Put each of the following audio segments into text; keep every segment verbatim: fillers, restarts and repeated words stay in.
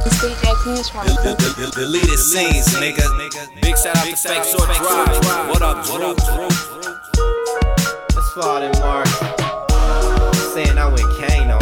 Deleted scenes, nigga. Big shout out to Fake Short Drive. What up, what up, Drew? Let's fall in March. Saying I went Kano.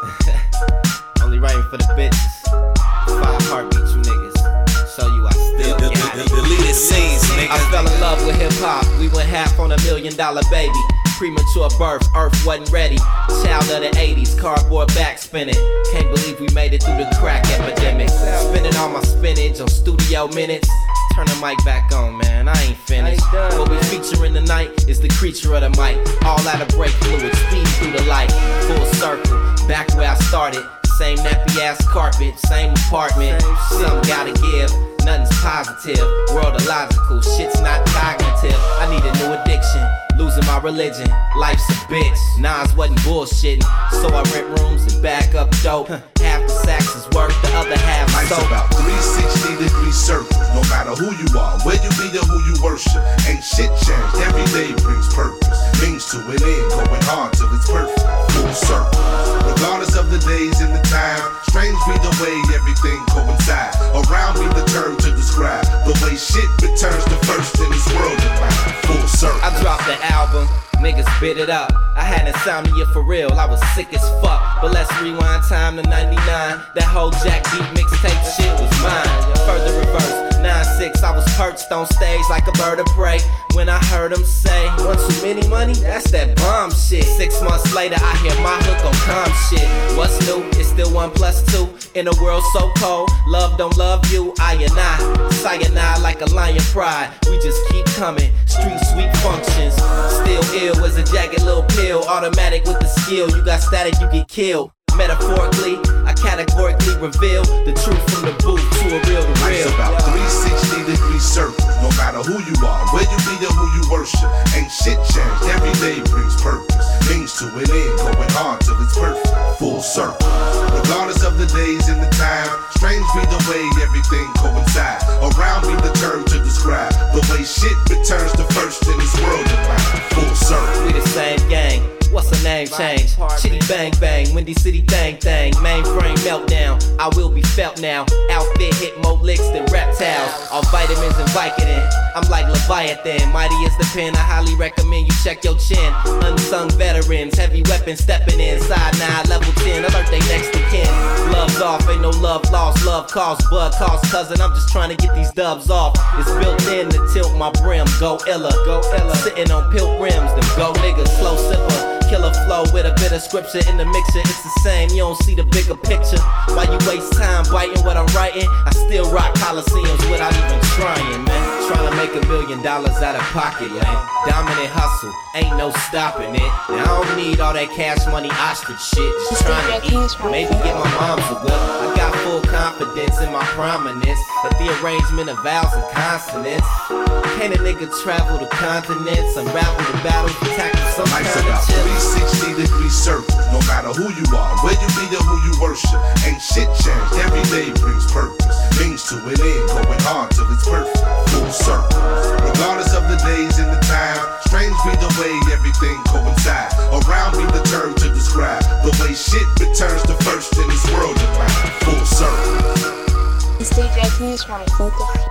Only writing for the bitches. Five heartbeats, you niggas. Show you I still got it. Deleted scenes, nigga. I fell in love with hip hop. We went half on a million dollar baby. Premature birth, Earth wasn't ready. Child of the eighties, cardboard back spinning. Can't believe we made it through the crack epidemic. Spending all my spinach on studio minutes. Turn the mic back on, man, I ain't finished. What we featuring tonight is the creature of the mic. All out of brake fluid, speed through the light. Full circle, back where I started. Same nappy ass carpet, same apartment. Something gotta give, nothing's positive. World illogical, shit's not cognitive. I need a new addiction. Losing my religion, life's a bitch. Nas wasn't bullshitting, so I rent rooms and back up dope. Half the sacks is worth, the other half Life's soap. about three sixty degree circles. No matter who you are, where you be or who you worship. Ain't shit changed, every day brings purpose. Means to an end, going hard till it's perfect. Full circle. Regardless of the days and the time, strange be the way everything coincides. Around me the term to describe the way shit returns to first in this world of mine. Full circle. I dropped the album, niggas bit it up. I had insomnia for real, I was sick as fuck. But let's rewind time to ninety-nine. That whole Jack Beat mixtape shit was mine. Further reverse, nine six, I was perched on stage like a bird of prey. When I heard him say, want too many money? That's that bomb shit. Six months later, I hear my hook on calm shit. What's new? It's still one plus two. In a world so cold, love don't love you. I and I, cyanide like a lion pride. We just keep coming, street sweet functions. Still ill as a jagged little pill. Automatic with the skill, you got static, you get killed. Metaphorically, I categorically reveal the truth from the booth to a real to real. Life's about three sixty degree circles. No matter who you are, where you be or who you worship. Ain't shit changed, every day brings purpose. Means to an end, going hard till it's perfect. Full circle. Regardless of the days and the time, strange be the way everything coincides. Around me the term to describe the way shit returns to first in this world of mine. Full circle. We the same gang. What's her name change? Chitty bang bang, Windy City thang thang. Mainframe meltdown, I will be felt now. Outfit hit more licks than reptiles. All vitamins and Vicodin, I'm like Leviathan. Mighty is the pen, I highly recommend you check your chin. Unsung veterans, heavy weapons stepping in. Side nine, level ten, alert they next to kin. Gloves off, ain't no love lost. Love cost, blood cost, cousin. I'm just trying to get these dubs off. It's built in to tilt my brim. Go illa, go illa. Sitting on pilt rims, them go niggas, slow sipper. Killer flow with a bit of scripture in the mixture. It's the same, you don't see the bigger picture. Why you waste time biting what I'm writing? I still rock coliseums without even trying, man. Trying to make a million dollars out of pocket, man. Dominant hustle, ain't no stopping it. Now I don't need all that cash money ostrich shit. Just trying to eat, maybe get my mom's a whip. I got full confidence in my prominence. At the arrangement of vowels and consonants. Can a nigga travel the continents? Unravel the battles, tackle some Life's kind about of chip. three sixty degree circles. No matter who you are, where you be or who you worship. Ain't shit changed, every day brings purpose. Means to an end, going hard till it's perfect. Full circle. Regardless of the days and the time, strange be the way everything coincides. Around me the term to describe the way shit returns to first in this world of mine. Full circle. It's D J Keys from Clinton.